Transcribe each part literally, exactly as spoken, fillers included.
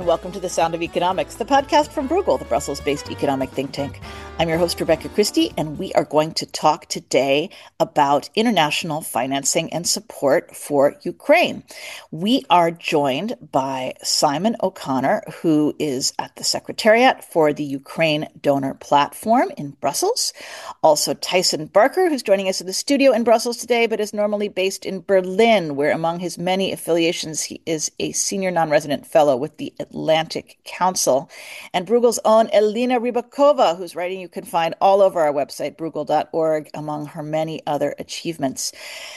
welcome to The Sound of Economics, the podcast from Bruegel, the Brussels-based economic think tank. I'm your host, Rebecca Christie, and we are going to talk today about international financing and support for Ukraine. We are joined by Simon O'Connor, who is at the Secretariat for the Ukraine Donor Platform in Brussels. Also, Tyson Barker, who's joining us in the studio in Brussels today, but is normally based in Berlin, where among his many affiliations, he is a senior non-resident fellow with the Atlantic Council. And Bruegel's own Elena Rybakova, whose writing you can find all over our website, bruegel dot org, among her many other achievements.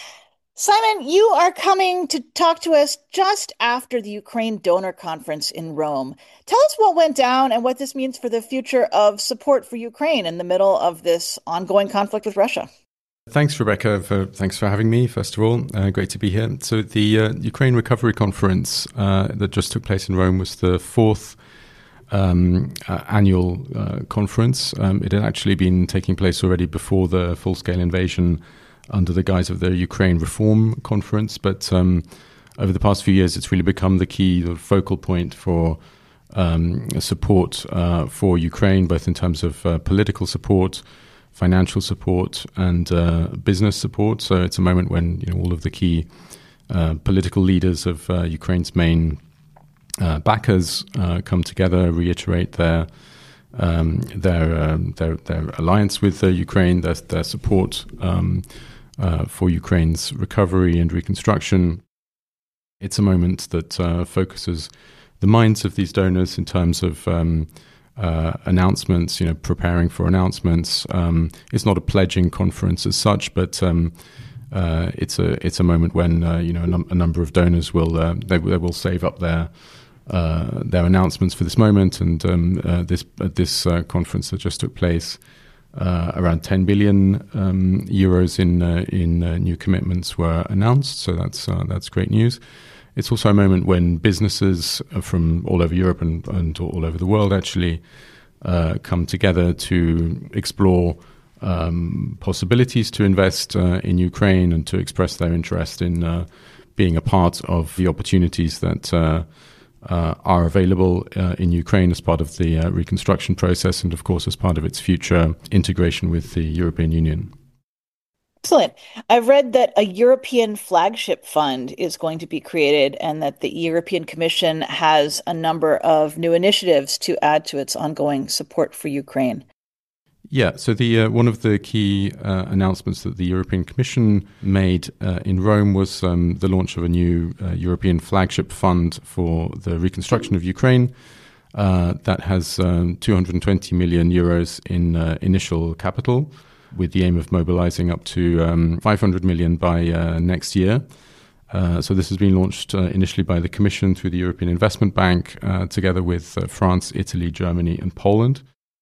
Simon, you are coming to talk to us just after the Ukraine Donor Conference in Rome. Tell us what went down and what this means for the future of support for Ukraine in the middle of this ongoing conflict with Russia. Thanks, Rebecca. For, thanks for having me, first of all. Uh, great to be here. So the uh, Ukraine Recovery Conference uh, that just took place in Rome was the fourth um, uh, annual uh, conference. Um, it had actually been taking place already before the full-scale invasion under the guise of the Ukraine Reform Conference. But um, over the past few years, it's really become the key the focal point for um, support uh, for Ukraine, both in terms of uh, political support, financial support, and uh, business support. So it's a moment when you know all of the key uh, political leaders of uh, Ukraine's main uh, backers uh, come together, reiterate their um, their, um, their their alliance with uh, Ukraine, their their support um, uh, for Ukraine's recovery and reconstruction. It's a moment that uh, focuses the minds of these donors in terms of um, Uh, announcements, you know, preparing for announcements. Um, it's not a pledging conference as such, but um, uh, it's a it's a moment when uh, you know a, num- a number of donors will uh, they, they will save up their uh, their announcements for this moment. And um, uh, this at this uh, conference that just took place, uh, around ten billion um, euros in uh, in uh, new commitments were announced. So that's uh, that's great news. It's also a moment when businesses from all over Europe and, and all over the world actually uh, come together to explore um, possibilities to invest uh, in Ukraine and to express their interest in uh, being a part of the opportunities that uh, uh, are available uh, in Ukraine as part of the uh, reconstruction process and, of course, as part of its future integration with the European Union. Excellent. I've read that a European flagship fund is going to be created and that the European Commission has a number of new initiatives to add to its ongoing support for Ukraine. Yeah, so the uh, one of the key uh, announcements that the European Commission made uh, in Rome was um, the launch of a new uh, European flagship fund for the reconstruction of Ukraine uh, that has um, two hundred twenty million euros in uh, initial capital, with the aim of mobilizing up to um, five hundred million by uh, next year. Uh, so this has been launched uh, initially by the Commission through the European Investment Bank, uh, together with uh, France, Italy, Germany, and Poland.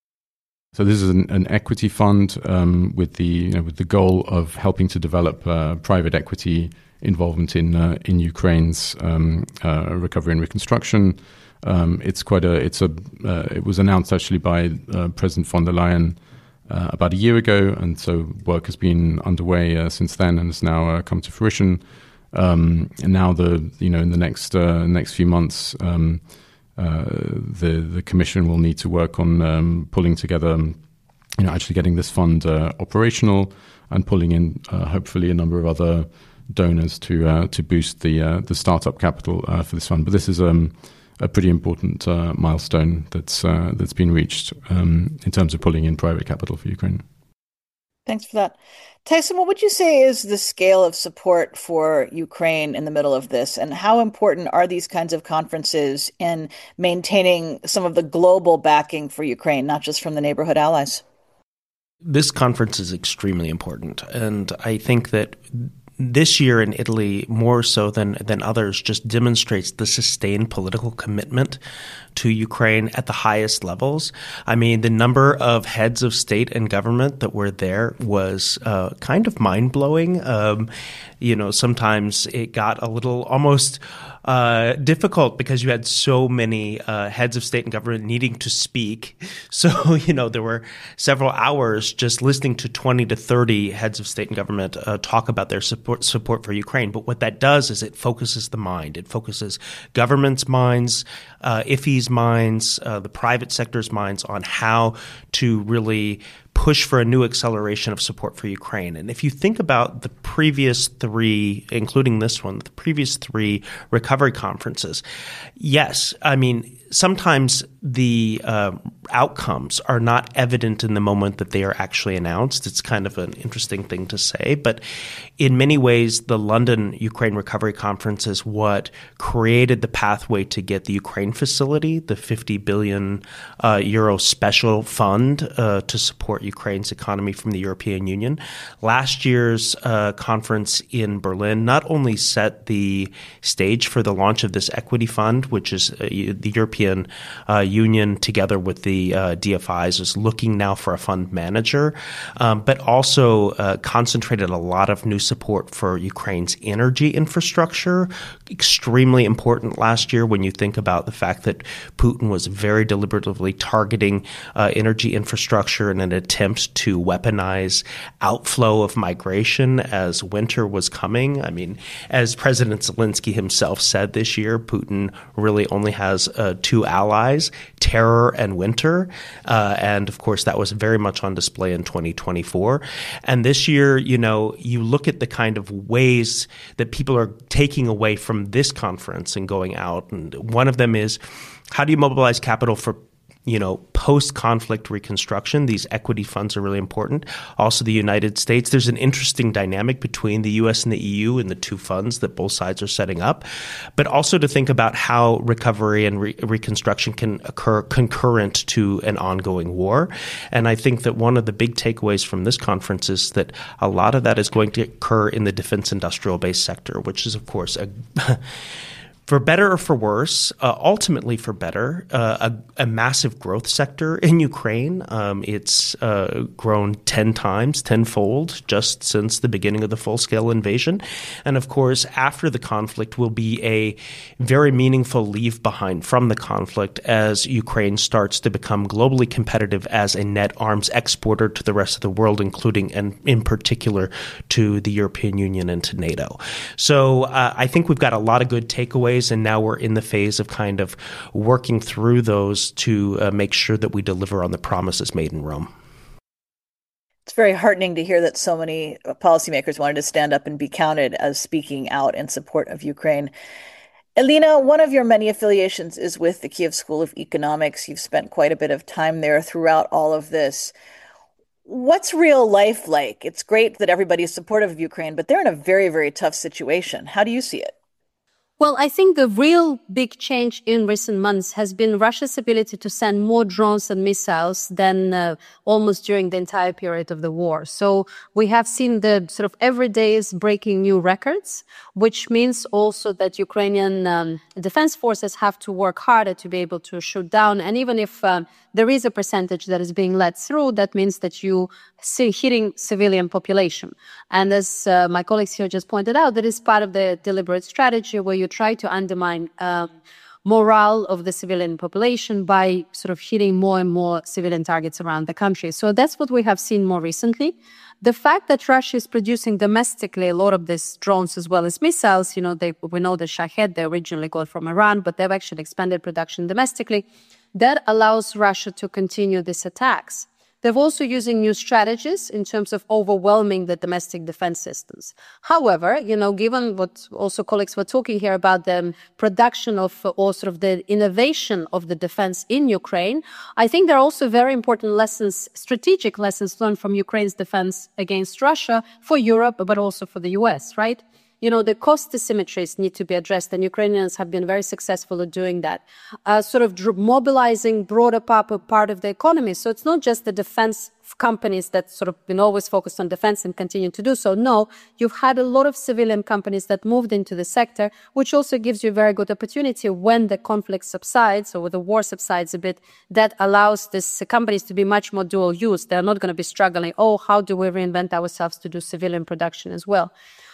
So this is an, an equity fund um, with the you know, with the goal of helping to develop uh, private equity involvement in uh, in Ukraine's um, uh, recovery and reconstruction. Um, it's quite a it's a uh, it was announced actually by uh, President von der Leyen Uh, about a year ago, and so work has been underway uh, since then, and has now uh, come to fruition. Um, and now, the you know, in the next uh, next few months, um, uh, the the Commission will need to work on um, pulling together, you know, actually getting this fund uh, operational, and pulling in uh, hopefully a number of other donors to uh, to boost the uh, the startup capital uh, for this fund. But this is um. a pretty important uh, milestone that's uh, that's been reached um, in terms of pulling in private capital for Ukraine. Thanks for that. Tyson, what would you say is the scale of support for Ukraine in the middle of this, and how important are these kinds of conferences in maintaining some of the global backing for Ukraine, not just from the neighborhood allies? This conference is extremely important, and I think that this year in Italy, more so than, than others, just demonstrates the sustained political commitment to Ukraine at the highest levels. I mean, the number of heads of state and government that were there was uh, kind of mind-blowing. Um, you know, sometimes it got a little almost uh, difficult because you had so many uh, heads of state and government needing to speak. So, you know, there were several hours just listening to twenty to thirty heads of state and government uh, talk about their support support for Ukraine. But what that does is it focuses the mind. It focuses government's minds, uh, I F E's minds, uh, the private sector's minds on how to really push for a new acceleration of support for Ukraine. And if you think about the previous three, including this one, the previous three recovery conferences, yes, I mean, sometimes the uh, outcomes are not evident in the moment that they are actually announced. It's kind of an interesting thing to say. But in many ways, the London Ukraine Recovery Conference is what created the pathway to get the Ukraine facility, the fifty billion uh, euro special fund uh, to support Ukraine's economy from the European Union. Last year's uh, conference in Berlin not only set the stage for the launch of this equity fund, which is uh, the European uh, Union together with the uh, D F Is is looking now for a fund manager, um, but also uh, concentrated a lot of new support for Ukraine's energy infrastructure. Extremely important last year when you think about the fact that Putin was very deliberately targeting uh, energy infrastructure in an attempt to weaponize outflow of migration as winter was coming. I mean, as President Zelensky himself said this year, Putin really only has uh, two allies, terror and winter. Uh, and of course, that was very much on display in twenty twenty-four. And this year, you know, you look at the kind of ways that people are taking away from this conference and going out. And one of them is, how do you mobilize capital for you know, post-conflict reconstruction? These equity funds are really important. Also, the United States, there's an interesting dynamic between the U S and the E U in the two funds that both sides are setting up, but also to think about how recovery and re- reconstruction can occur concurrent to an ongoing war. And I think that one of the big takeaways from this conference is that a lot of that is going to occur in the defense industrial base sector, which is, of course, a for better or for worse, uh, ultimately for better, uh, a, a massive growth sector in Ukraine. Um, it's uh, grown ten times, tenfold just since the beginning of the full-scale invasion. And of course, after the conflict will be a very meaningful leave behind from the conflict as Ukraine starts to become globally competitive as a net arms exporter to the rest of the world, including and in particular to the European Union and to NATO. So uh, I think we've got a lot of good takeaways. And now we're in the phase of kind of working through those to uh, make sure that we deliver on the promises made in Rome. It's very heartening to hear that so many policymakers wanted to stand up and be counted as speaking out in support of Ukraine. Elena, one of your many affiliations is with the Kiev School of Economics. You've spent quite a bit of time there throughout all of this. What's real life like? It's great that everybody is supportive of Ukraine, but they're in a very, very tough situation. How do you see it? Well, I think the real big change in recent months has been Russia's ability to send more drones and missiles than uh, almost during the entire period of the war. So we have seen the sort of every day is breaking new records, which means also that Ukrainian um, defense forces have to work harder to be able to shoot down. And even if um, there is a percentage that is being let through, that means that you see hitting civilian population. And as uh, my colleagues here just pointed out, that is part of the deliberate strategy where you try to undermine um, morale of the civilian population by sort of hitting more and more civilian targets around the country. So that's what we have seen more recently. The fact that Russia is producing domestically a lot of these drones as well as missiles, you know, they, we know the Shahed, they originally got from Iran, but they've actually expanded production domestically. That allows Russia to continue these attacks. They're also using new strategies in terms of overwhelming the domestic defense systems. However, you know, given what also colleagues were talking here about the production of or sort of the innovation of the defense in Ukraine, I think there are also very important lessons, strategic lessons learned from Ukraine's defense against Russia for Europe, but also for the U S, right? You know, the cost asymmetries need to be addressed, and Ukrainians have been very successful at doing that. Uh, sort of dr- mobilizing broader part of the economy. So it's not just the defense companies that sort of been always focused on defense and continue to do so. No, you've had a lot of civilian companies that moved into the sector, which also gives you a very good opportunity when the conflict subsides or the war subsides a bit, that allows these companies to be much more dual use. They're not going to be struggling, oh, how do we reinvent ourselves to do civilian production as well?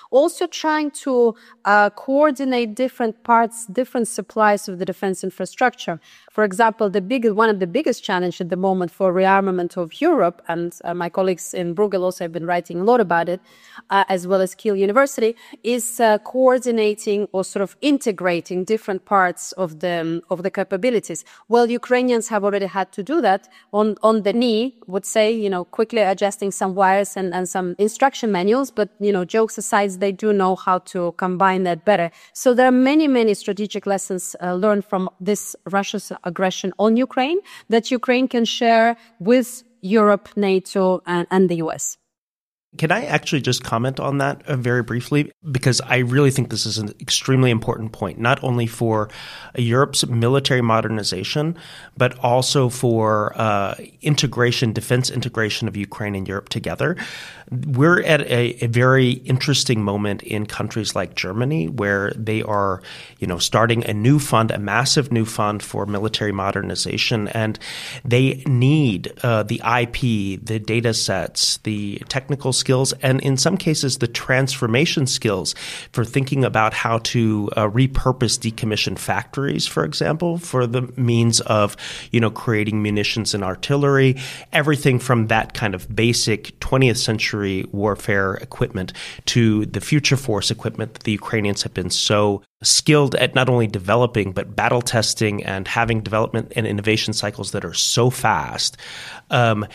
Also trying to uh, coordinate different parts, different supplies of the defense infrastructure. For example, the big, one of the biggest challenges at the moment for rearmament of Europe, and uh, my colleagues in Bruegel also have been writing a lot about it, uh, as well as Kiel University, is uh, coordinating or sort of integrating different parts of the um, of the capabilities. Well, Ukrainians have already had to do that on, on the knee, would say, you know, quickly adjusting some wires and, and some instruction manuals, but, you know, jokes aside, they do know how to combine that better. So there are many, many strategic lessons uh, learned from this Russia's aggression on Ukraine that Ukraine can share with Europe, NATO, and, and the U S. Can I actually just comment on that uh, very briefly? Because I really think this is an extremely important point, not only for uh, Europe's military modernization, but also for uh, integration, defense integration of Ukraine and Europe together. We're at a, a very interesting moment in countries like Germany, where they are, you know, starting a new fund, a massive new fund for military modernization, and they need uh, the I P, the data sets, the technical skills, and in some cases the transformation skills for thinking about how to uh, repurpose decommissioned factories, for example, for the means of, you know, creating munitions and artillery, everything from that kind of basic twentieth century warfare equipment to the future force equipment that the Ukrainians have been so skilled at not only developing, but battle testing and having development and innovation cycles that are so fast. Um,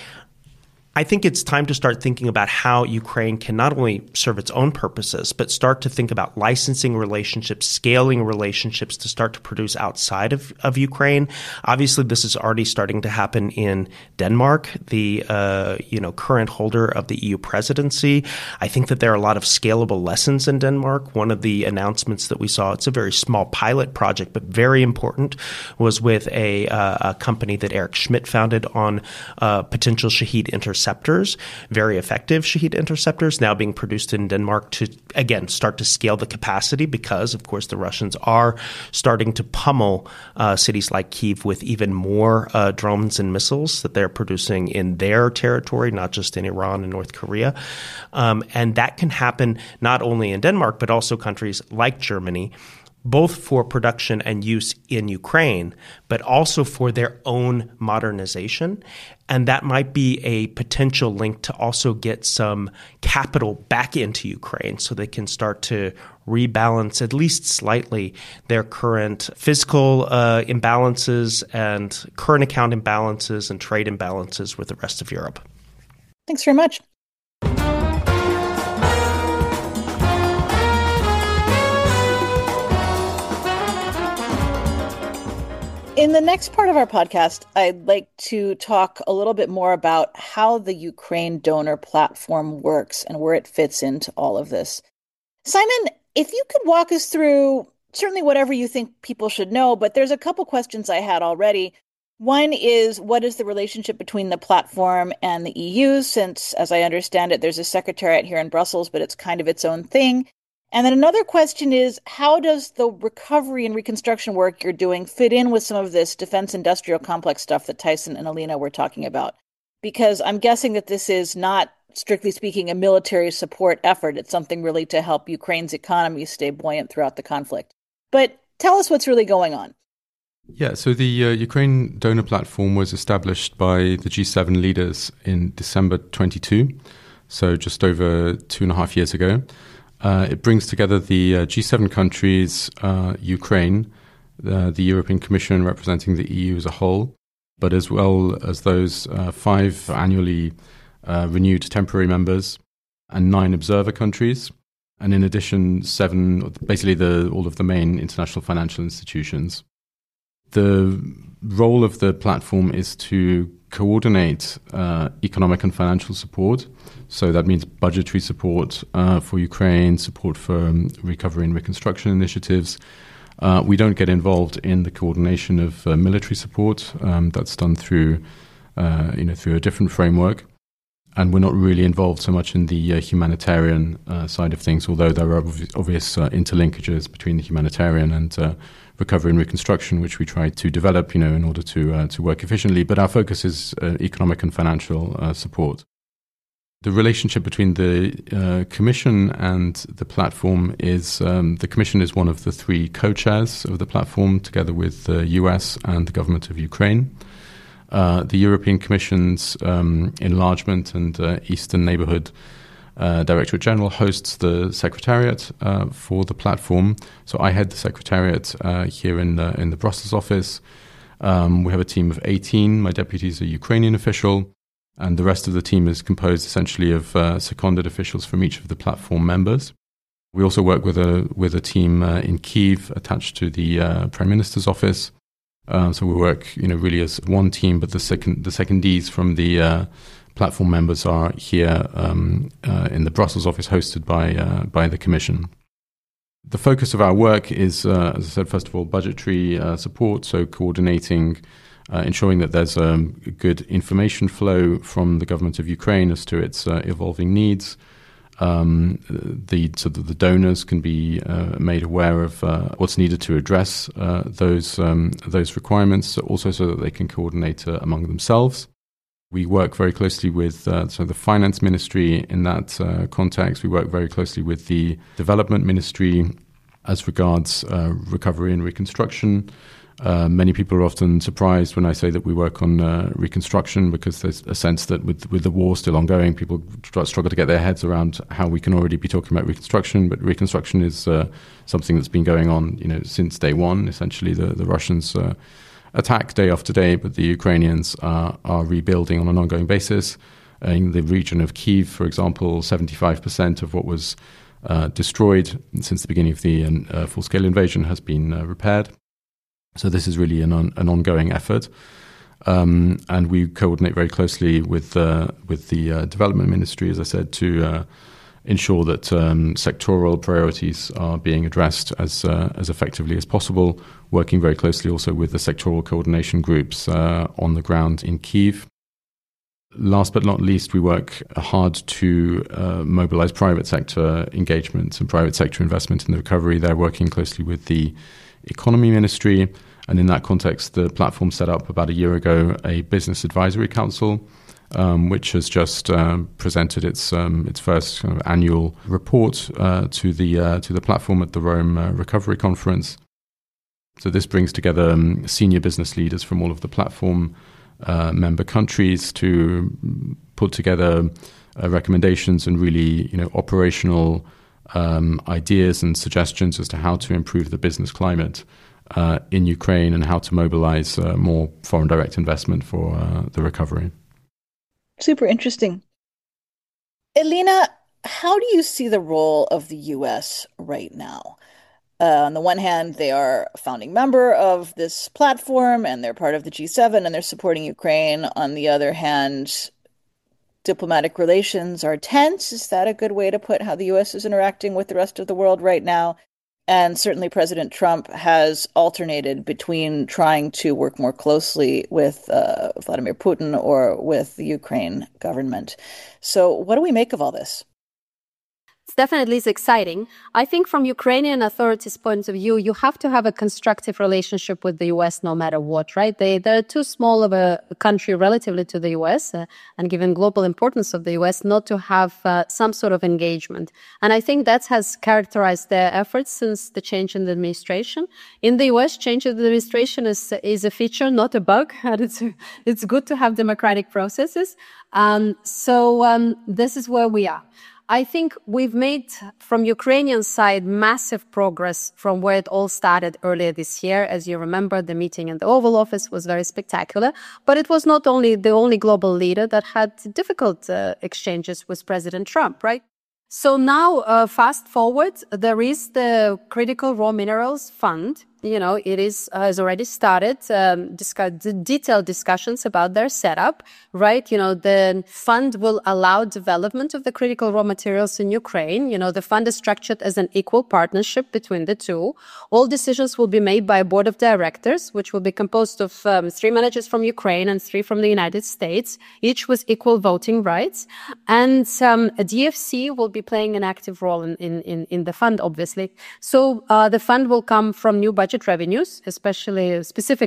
I think it's time to start thinking about how Ukraine can not only serve its own purposes, but start to think about licensing relationships, scaling relationships to start to produce outside of, of Ukraine. Obviously, this is already starting to happen in Denmark, the uh, you know current holder of the E U presidency. I think that there are a lot of scalable lessons in Denmark. One of the announcements that we saw, it's a very small pilot project, but very important, was with a, uh, a company that Eric Schmidt founded on uh, potential Shahed interceptors. Interceptors, very effective Shahed interceptors, now being produced in Denmark to, again, start to scale the capacity because, of course, the Russians are starting to pummel uh, cities like Kyiv with even more uh, drones and missiles that they're producing in their territory, not just in Iran and North Korea. Um, and that can happen not only in Denmark, but also countries like Germany, both for production and use in Ukraine, but also for their own modernization. And that might be a potential link to also get some capital back into Ukraine so they can start to rebalance, at least slightly, their current fiscal uh, imbalances and current account imbalances and trade imbalances with the rest of Europe. Thanks very much. In the next part of our podcast, I'd like to talk a little bit more about how the Ukraine donor platform works and where it fits into all of this. Simon, if you could walk us through certainly whatever you think people should know, but there's a couple questions I had already. One is, what is the relationship between the platform and the E U? Since, as I understand it, there's a secretariat here in Brussels, but it's kind of its own thing. And then another question is, how does the recovery and reconstruction work you're doing fit in with some of this defense industrial complex stuff that Tyson and Alina were talking about? Because I'm guessing that this is not, strictly speaking, a military support effort. It's something really to help Ukraine's economy stay buoyant throughout the conflict. But tell us what's really going on. Yeah, so the uh, Ukraine donor platform was established by the G seven leaders in December twenty-two, so just over two and a half years ago. Uh, it brings together the uh, G seven countries, uh, Ukraine, uh, the European Commission representing the E U as a whole, but as well as those uh, five annually uh, renewed temporary members and nine observer countries, and in addition, seven, basically the, all of the main international financial institutions. The role of the platform is to coordinate uh, economic and financial support. So that means budgetary support uh, for Ukraine, support for um, recovery and reconstruction initiatives. Uh, we don't get involved in the coordination of uh, military support. Um, that's done through, uh, you know, through a different framework. And we're not really involved so much in the uh, humanitarian uh, side of things, although there are ob- obvious uh, interlinkages between the humanitarian and uh, recovery and reconstruction, which we try to develop, you know, in order to uh, to work efficiently. But our focus is uh, economic and financial uh, support. The relationship between the uh, Commission and the platform is um, the Commission is one of the three co-chairs of the platform, together with the U S and the government of Ukraine. Uh, the European Commission's um, Enlargement and uh, Eastern Neighbourhood uh, Directorate General hosts the Secretariat uh, for the platform. So I head the Secretariat uh, here in the, in the Brussels office. Um, we have a team of eighteen. My deputy is a Ukrainian official. And the rest of the team is composed essentially of uh, seconded officials from each of the platform members. We also work with a with a team uh, in Kyiv attached to the uh, Prime Minister's office. Uh, so we work, you know, really as one team. But the second the secondees from the uh, platform members are here um, uh, in the Brussels office, hosted by uh, by the Commission. The focus of our work is, uh, as I said, first of all, budgetary uh, support, so coordinating. Uh, ensuring that there's a um, good information flow from the government of Ukraine as to its uh, evolving needs. Um, the, so that the donors can be uh, made aware of uh, what's needed to address uh, those um, those requirements, also so that they can coordinate uh, among themselves. We work very closely with uh, so the Finance Ministry in that uh, context. We work very closely with the Development Ministry as regards uh, recovery and reconstruction. Uh, many people are often surprised when I say that we work on uh, reconstruction, because there's a sense that with with the war still ongoing, people try, struggle to get their heads around how we can already be talking about reconstruction. But reconstruction is uh, something that's been going on, you know, since day one. Essentially, the the Russians uh, attack day after day, but the Ukrainians are, are rebuilding on an ongoing basis. Uh, in the region of Kyiv, for example, seventy-five percent of what was uh, destroyed since the beginning of the uh, full-scale invasion has been uh, repaired. So this is really an, on, an ongoing effort, um, and we coordinate very closely with uh, with the uh, Development Ministry, as I said, to uh, ensure that um, sectoral priorities are being addressed as uh, as effectively as possible. Working very closely also with the sectoral coordination groups uh, on the ground in Kyiv. Last but not least, we work hard to uh, mobilize private sector engagement and private sector investment in the recovery. They're working closely with the Economy Ministry, and in that context, the platform set up about a year ago a business advisory council, um, which has just um, presented its um, its first kind of annual report uh, to the uh, to the platform at the Rome uh, Recovery Conference. So this brings together um, senior business leaders from all of the platform uh, member countries to put together uh, recommendations and really, you know, operational Um, ideas and suggestions as to how to improve the business climate uh, in Ukraine and how to mobilize uh, more foreign direct investment for uh, the recovery. Super interesting. Elina, how do you see the role of the U S right now? Uh, on the one hand, they are a founding member of this platform and they're part of the G seven and they're supporting Ukraine. On the other hand, diplomatic relations are tense. Is that a good way to put how the U S is interacting with the rest of the world right now? And certainly President Trump has alternated between trying to work more closely with uh, Vladimir Putin or with the Ukraine government. So what do we make of all this? It's definitely is exciting. I think from Ukrainian authorities' point of view, you have to have a constructive relationship with the U S no matter what, right? They, they're too small of a country relatively to the U S, uh, and given global importance of the U S, not to have uh, some sort of engagement. And I think that has characterized their efforts since the change in the administration. In the U S, change in the administration is, is a feature, not a bug. And it's, it's good to have democratic processes. Um, so um, this is where we are. I think we've made, from Ukrainian side, massive progress from where it all started earlier this year. As you remember, the meeting in the Oval Office was very spectacular. But it was not only the only global leader that had difficult uh, exchanges with President Trump, right? So now, uh, fast forward, there is the Critical Raw Minerals Fund. You know, it is uh, has already started um, discuss, detailed discussions about their setup, right? You know, the fund will allow development of the critical raw materials in Ukraine. You know, the fund is structured as an equal partnership between the two. All decisions will be made by a board of directors, which will be composed of um, three managers from Ukraine and three from the United States, each with equal voting rights. And um, a D F C will be playing an active role in, in, in the fund, obviously. So uh, the fund will come from new budget revenues, especially specifically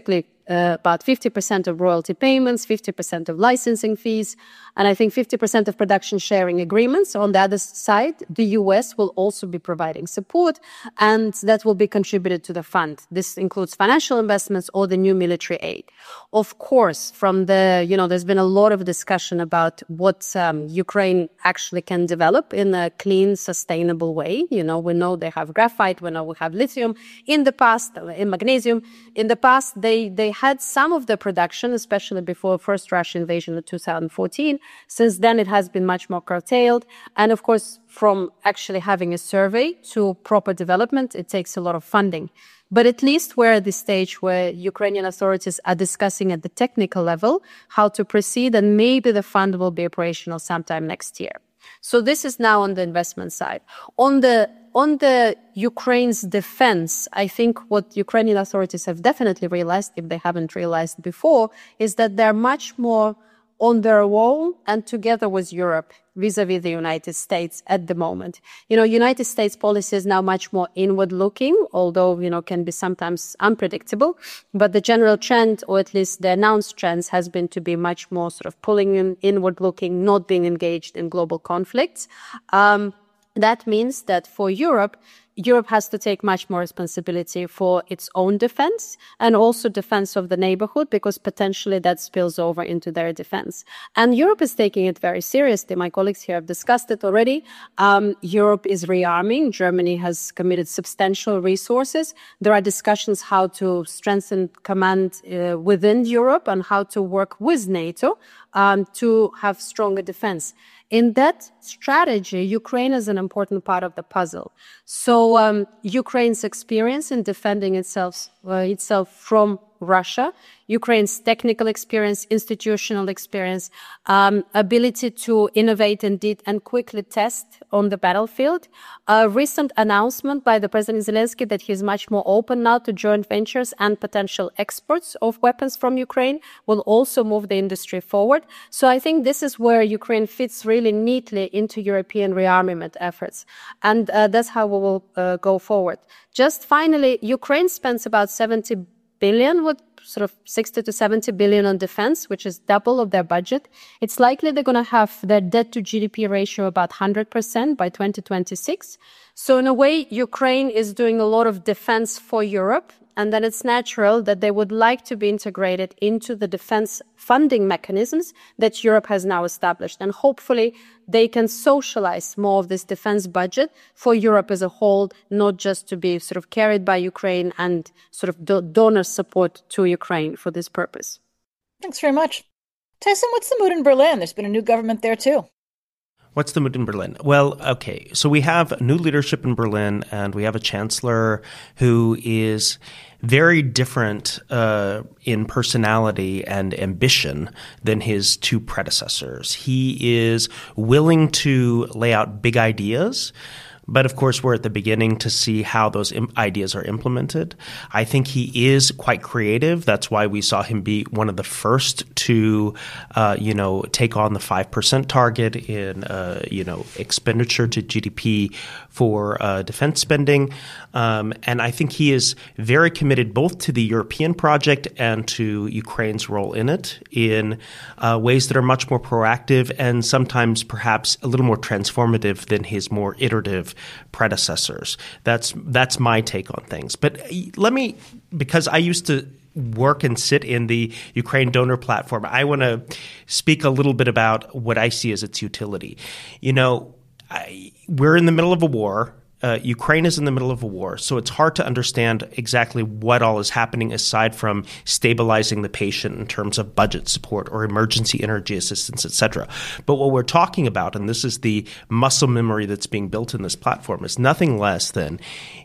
uh, about fifty percent of royalty payments, fifty percent of licensing fees, and I think fifty percent of production sharing agreements. On the other side, the U S will also be providing support, and that will be contributed to the fund. This includes financial investments or the new military aid. Of course, from the, you know, there's been a lot of discussion about what um, Ukraine actually can develop in a clean, sustainable way. You know, we know they have graphite, we know we have lithium. In the past, in magnesium, in the past, they, they had some of the production, especially before first Russian invasion of two thousand fourteen. Since then, it has been much more curtailed. And of course, from actually having a survey to proper development, it takes a lot of funding. But at least we're at the stage where Ukrainian authorities are discussing at the technical level how to proceed, and maybe the fund will be operational sometime next year. So this is now on the investment side. On the on the Ukraine's defense, I think what Ukrainian authorities have definitely realized, if they haven't realized before, is that they're much more on their own and together with Europe vis-a-vis the United States at the moment. You know, United States policy is now much more inward-looking, although, you know, can be sometimes unpredictable. But the general trend, or at least the announced trends, has been to be much more sort of pulling in inward-looking, not being engaged in global conflicts. Um, that means that for Europe, Europe has to take much more responsibility for its own defense and also defense of the neighborhood, because potentially that spills over into their defense. And Europe is taking it very seriously. My colleagues here have discussed it already. Um, Europe is rearming. Germany has committed substantial resources. There are discussions how to strengthen command uh, within Europe and how to work with NATO um, to have stronger defense. In that strategy, Ukraine is an important part of the puzzle. So um, Ukraine's experience in defending itself, uh, itself from Russia, Ukraine's technical experience, institutional experience, um, ability to innovate indeed and quickly test on the battlefield. A recent announcement by the President Zelensky that he's much more open now to joint ventures and potential exports of weapons from Ukraine will also move the industry forward. So I think this is where Ukraine fits really neatly into European rearmament efforts. And uh, that's how we will uh, go forward. Just finally, Ukraine spends about seventy billion, with sort of sixty to seventy billion on defense, which is double of their budget. It's likely they're going to have their debt to G D P ratio about one hundred percent by twenty twenty-six. So in a way, Ukraine is doing a lot of defense for Europe. And then it's natural that they would like to be integrated into the defense funding mechanisms that Europe has now established. And hopefully they can socialize more of this defense budget for Europe as a whole, not just to be sort of carried by Ukraine and sort of do- donor support to Ukraine for this purpose. Thanks very much. Tyson, what's the mood in Berlin? There's been a new government there too. What's the mood in Berlin? Well, okay, so we have new leadership in Berlin, and we have a chancellor who is very different uh, in personality and ambition than his two predecessors. He is willing to lay out big ideas, but of course, we're at the beginning to see how those im- ideas are implemented. I think he is quite creative. That's why we saw him be one of the first to, uh, you know, take on the five percent target in, uh, you know, expenditure to G D P for uh, defense spending. Um, and I think he is very committed both to the European project and to Ukraine's role in it in uh, ways that are much more proactive and sometimes perhaps a little more transformative than his more iterative predecessors. That's that's my take on things. But let me, because I used to work and sit in the Ukraine donor platform, I want to speak a little bit about what I see as its utility. You know, I, we're in the middle of a war. Uh, Ukraine is in the middle of a war, so it's hard to understand exactly what all is happening aside from stabilizing the patient in terms of budget support or emergency energy assistance, et cetera. But what we're talking about, and this is the muscle memory that's being built in this platform, is nothing less than,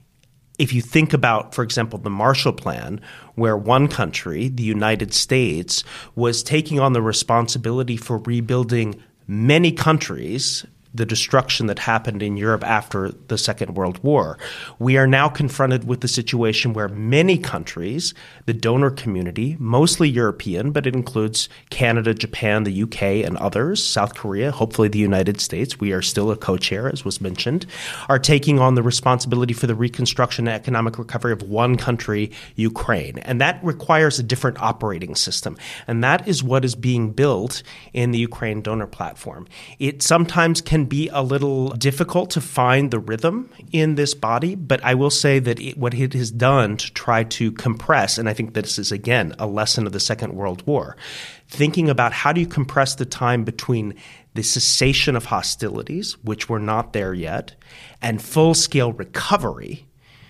if you think about, for example, the Marshall Plan, where one country, the United States, was taking on the responsibility for rebuilding many countries the destruction that happened in Europe after the Second World War. We are now confronted with the situation where many countries, the donor community, mostly European, but it includes Canada, Japan, the U K, and others, South Korea, hopefully the United States, we are still a co-chair, as was mentioned, are taking on the responsibility for the reconstruction and economic recovery of one country, Ukraine. And that requires a different operating system. And that is what is being built in the Ukraine donor platform. It sometimes can be a little difficult to find the rhythm in this body, but I will say that it, what it has done to try to compress, and I think this is, again, a lesson of the Second World War, thinking about how do you compress the time between the cessation of hostilities, which were not there yet, and full-scale recovery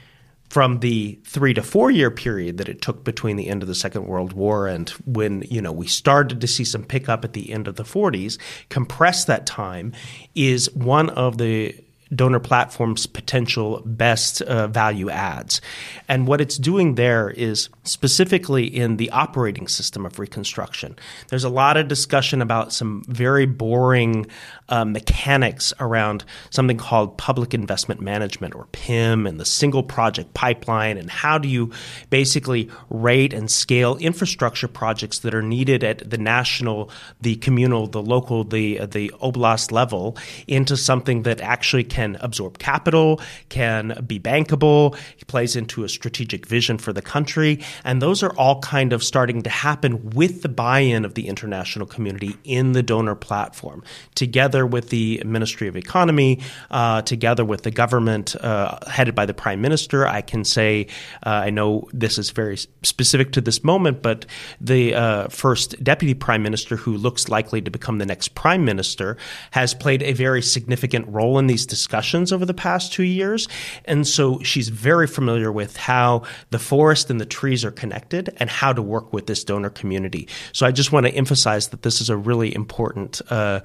from the three to four year period that it took between the end of the Second World War and when, you know, we started to see some pickup at the end of the forties, compress that time is one of the donor platform's potential best uh, value adds. And what it's doing there is specifically in the operating system of reconstruction. There's a lot of discussion about some very boring uh, mechanics around something called public investment management, or P I M, and the single project pipeline, and how do you basically rate and scale infrastructure projects that are needed at the national, the communal, the local, the, the oblast level into something that actually can can absorb capital, can be bankable, plays into a strategic vision for the country. And those are all kind of starting to happen with the buy-in of the international community in the donor platform, together with the Ministry of Economy, uh, together with the government uh, headed by the Prime Minister. I can say, uh, I know this is very specific to this moment, but the uh, first Deputy Prime Minister, who looks likely to become the next Prime Minister, has played a very significant role in these discussions over the past two years. And so she's very familiar with how the forest and the trees are connected and how to work with this donor community. So I just want to emphasize that this is a really important uh,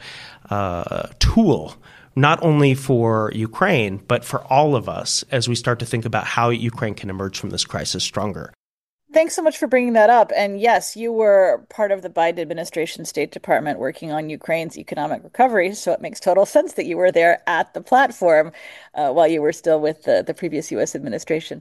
uh, tool, not only for Ukraine, but for all of us as we start to think about how Ukraine can emerge from this crisis stronger. Thanks so much for bringing that up. And yes, you were part of the Biden administration State Department working on Ukraine's economic recovery. So it makes total sense that you were there at the platform uh, while you were still with the, the previous U S administration.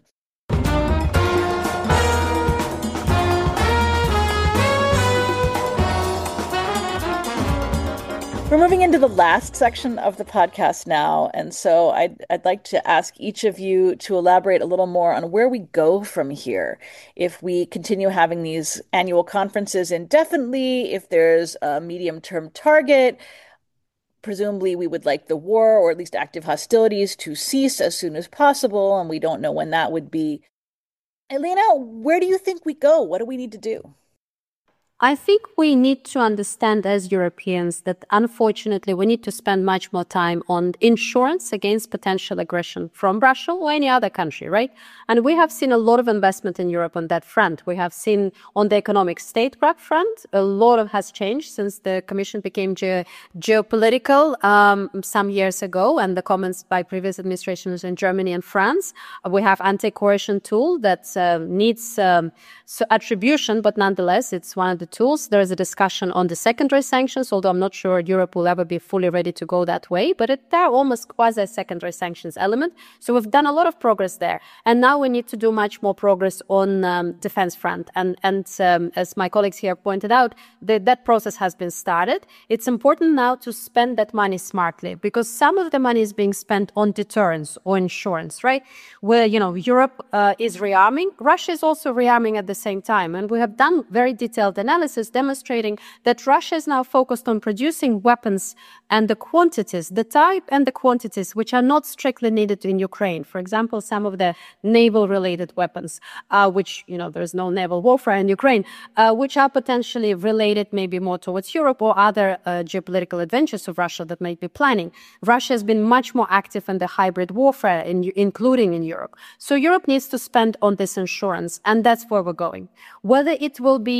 We're moving into the last section of the podcast now, and so I'd, I'd like to ask each of you to elaborate a little more on where we go from here. If we continue having these annual conferences indefinitely, if there's a medium-term target, presumably we would like the war, or at least active hostilities, to cease as soon as possible, and we don't know when that would be. Elena, where do you think we go? What do we need to do? I think we need to understand as Europeans that unfortunately we need to spend much more time on insurance against potential aggression from Russia or any other country, right? And we have seen a lot of investment in Europe on that front. We have seen on the economic statecraft front, a lot of has changed since the Commission became ge- geopolitical um, some years ago, and the comments by previous administrations in Germany and France. We have anti-coercion tool that uh, needs um, so attribution, but nonetheless, it's one of the tools. There is a discussion on the secondary sanctions, although I'm not sure Europe will ever be fully ready to go that way, but it, there are almost quasi-secondary sanctions element. So we've done a lot of progress there. And now we need to do much more progress on um, defense front. And, and um, as my colleagues here pointed out, the, that process has been started. It's important now to spend that money smartly, because some of the money is being spent on deterrence or insurance, right? Where, you know, Europe uh, is rearming. Russia is also rearming at the same time. And we have done very detailed analysis demonstrating that Russia is now focused on producing weapons and the quantities, the type and the quantities which are not strictly needed in Ukraine. For example, some of the naval-related weapons, uh, which, you know, there's no naval warfare in Ukraine, uh, which are potentially related maybe more towards Europe or other uh, geopolitical adventures of Russia that might be planning. Russia has been much more active in the hybrid warfare, in, including in Europe. So Europe needs to spend on this insurance, and that's where we're going. Whether it will be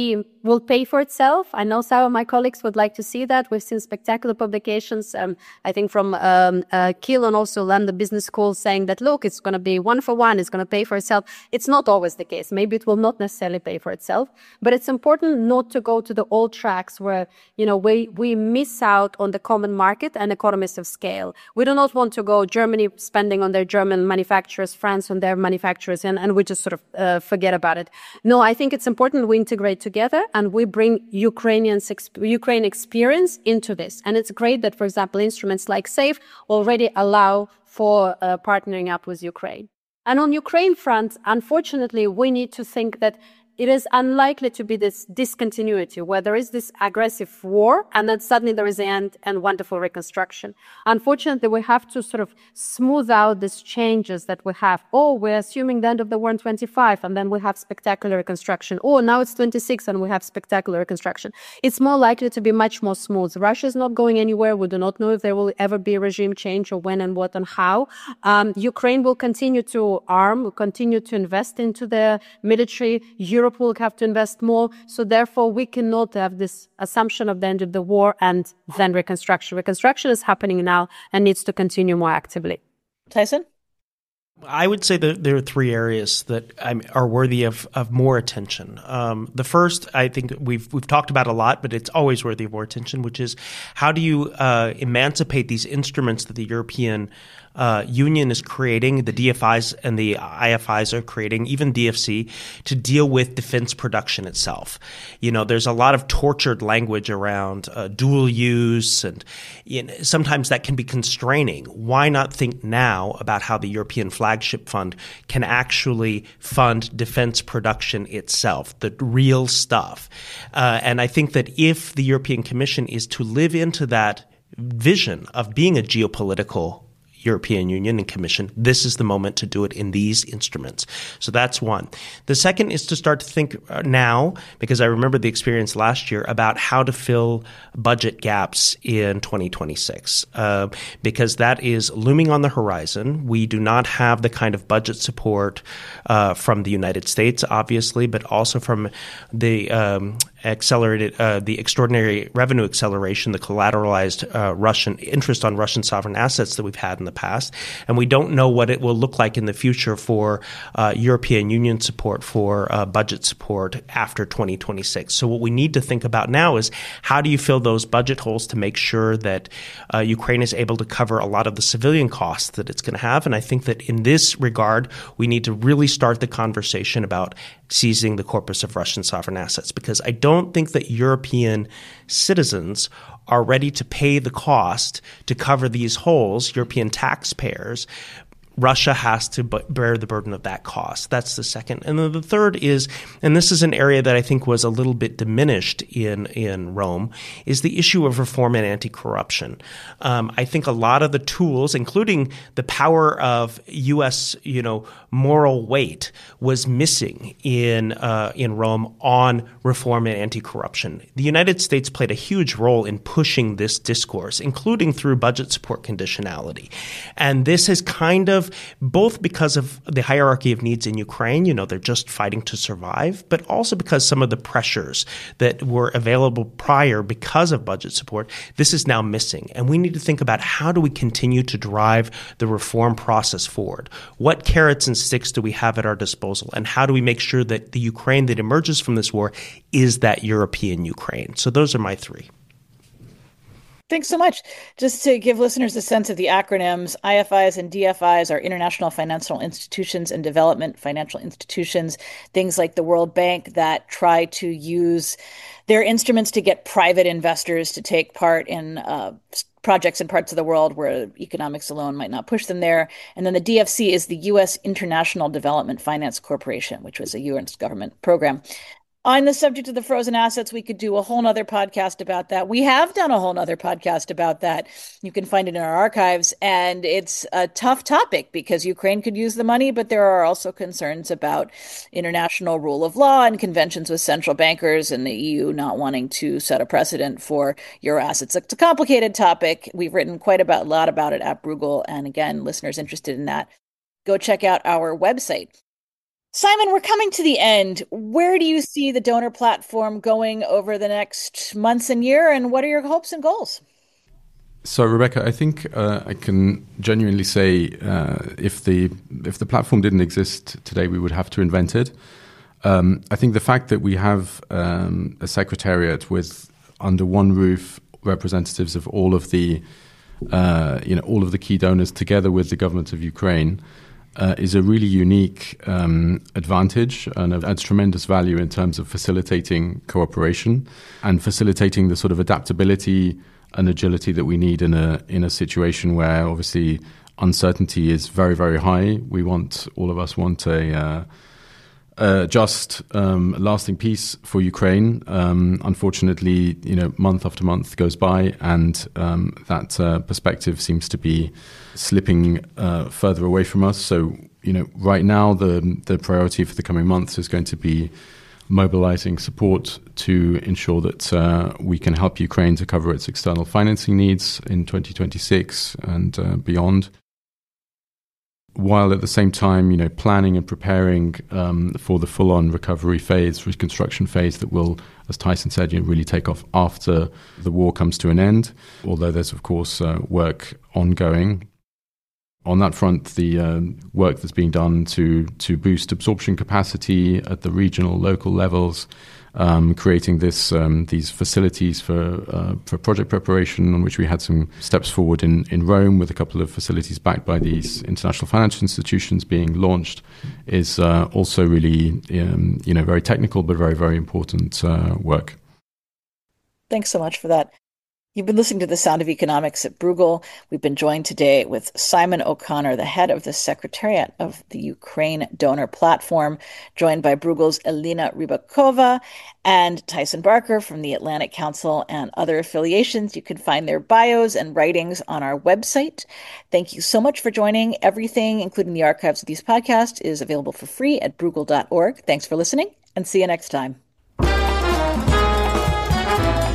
will pay for itself. I know some of my colleagues would like to see that. We've seen spectacular publications, um, I think from um, uh, Kiel and also London Business School saying that, look, it's going to be one for one, it's going to pay for itself. It's not always the case. Maybe it will not necessarily pay for itself, but it's important not to go to the old tracks where, you know, we, we miss out on the common market and economies of scale. We do not want to go Germany spending on their German manufacturers, France on their manufacturers, and, and we just sort of uh, forget about it. No, I think it's important we integrate together and we bring Ukrainians, Ukraine experience into this. And it's great that, for example, instruments like SAFE already allow for uh, partnering up with Ukraine. And on Ukraine front, unfortunately, we need to think that it is unlikely to be this discontinuity where there is this aggressive war and then suddenly there is the end and wonderful reconstruction. Unfortunately, we have to sort of smooth out these changes that we have. Oh, we're assuming the end of the war in twenty-five and then we have spectacular reconstruction. Oh, now it's twenty-six and we have spectacular reconstruction. It's more likely to be much more smooth. Russia is not going anywhere. We do not know if there will ever be a regime change or when and what and how. Um, Ukraine will continue to arm, will continue to invest into the military. Europe will have to invest more. So therefore, we cannot have this assumption of the end of the war and then reconstruction. Reconstruction is happening now and needs to continue more actively. Tyson? I would say that there are three areas that are worthy of, of more attention. Um, the first, I think we've we've talked about a lot, but it's always worthy of more attention, which is how do you uh, emancipate these instruments that the European uh, Union is creating, the D F Is and the I F Is are creating, even D F C, to deal with defense production itself. You know, there's a lot of tortured language around uh, dual use, and you know, sometimes that can be constraining. Why not think now about how the European flagship fund can actually fund defense production itself, the real stuff? Uh, and I think that if the European Commission is to live into that vision of being a geopolitical European Union and Commission, this is the moment to do it in these instruments. So that's one. The second is to start to think now, because I remember the experience last year, about how to fill budget gaps in twenty twenty-six, uh, because that is looming on the horizon. We do not have the kind of budget support uh, from the United States, obviously, but also from the um, accelerated, uh, the extraordinary revenue acceleration, the collateralized uh, Russian interest on Russian sovereign assets that we've had in the past. And we don't know what it will look like in the future for uh, European Union support, for uh, budget support after twenty twenty-six. So what we need to think about now is how do you fill those budget holes to make sure that uh, Ukraine is able to cover a lot of the civilian costs that it's going to have. And I think that in this regard, we need to really start the conversation about seizing the corpus of Russian sovereign assets, because I don't think that European citizens are ready to pay the cost to cover these holes, European taxpayers. Russia has to bear the burden of that cost. That's the second. And then the third is, and this is an area that I think was a little bit diminished in, in Rome, is the issue of reform and anti-corruption. Um, I think a lot of the tools, including the power of U S, you know, moral weight, was missing in uh, in Rome on reform and anti-corruption. The United States played a huge role in pushing this discourse, including through budget support conditionality. And this has kind of, both because of the hierarchy of needs in Ukraine, you know, they're just fighting to survive, but also because some of the pressures that were available prior because of budget support, this is now missing. And we need to think about how do we continue to drive the reform process forward? What carrots and sticks do we have at our disposal? And how do we make sure that the Ukraine that emerges from this war is that European Ukraine? So those are my three. Thanks so much. Just to give listeners a sense of the acronyms, I F Is and D F Is are international financial institutions and development financial institutions, things like the World Bank that try to use their instruments to get private investors to take part in uh, projects in parts of the world where economics alone might not push them there. And then the D F C is the U S International Development Finance Corporation, which was a U S government program. On the subject of the frozen assets, we could do a whole nother podcast about that. We have done a whole nother podcast about that. You can find it in our archives. And it's a tough topic because Ukraine could use the money, but there are also concerns about international rule of law and conventions with central bankers and the E U not wanting to set a precedent for euro assets. It's a complicated topic. We've written quite about, a lot about it at Bruegel. And again, listeners interested in that, go check out our website. Simon, we're coming to the end. Where do you see the donor platform going over the next months and year, and what are your hopes and goals? So, Rebecca, I think uh, I can genuinely say uh, if the if the platform didn't exist today, we would have to invent it. Um, I think the fact that we have um, a secretariat with under one roof representatives of all of the uh, you know all of the key donors together with the government of Ukraine uh, is a really unique um, advantage and adds tremendous value in terms of facilitating cooperation and facilitating the sort of adaptability and agility that we need in a in a situation where obviously uncertainty is very, very high. We want all of us want a uh, uh, just um, lasting peace for Ukraine. Um, unfortunately, you know, month after month goes by, and um, that uh, perspective seems to be slipping uh, further away from us. So, you know, right now the the priority for the coming months is going to be mobilizing support to ensure that uh, we can help Ukraine to cover its external financing needs in twenty twenty-six and uh, beyond, while at the same time, you know, planning and preparing um, for the full-on recovery phase, reconstruction phase that will, as Tyson said, you know, really take off after the war comes to an end, although there's, of course, uh, work ongoing. On that front, the uh, work that's being done to to boost absorption capacity at the regional, local levels, um, creating this um, these facilities for uh, for project preparation, on which we had some steps forward in, in Rome, with a couple of facilities backed by these international financial institutions being launched, is uh, also really um, you know very technical but very very important uh, work. Thanks so much for that. You've been listening to The Sound of Economics at Bruegel. We've been joined today with Simon O'Connor, the head of the Secretariat of the Ukraine Donor Platform, joined by Bruegel's Elena Rybakova and Tyson Barker from the Atlantic Council and other affiliations. You can find their bios and writings on our website. Thank you so much for joining. Everything, including the archives of these podcasts, is available for free at bruegel dot org. Thanks for listening, and see you next time.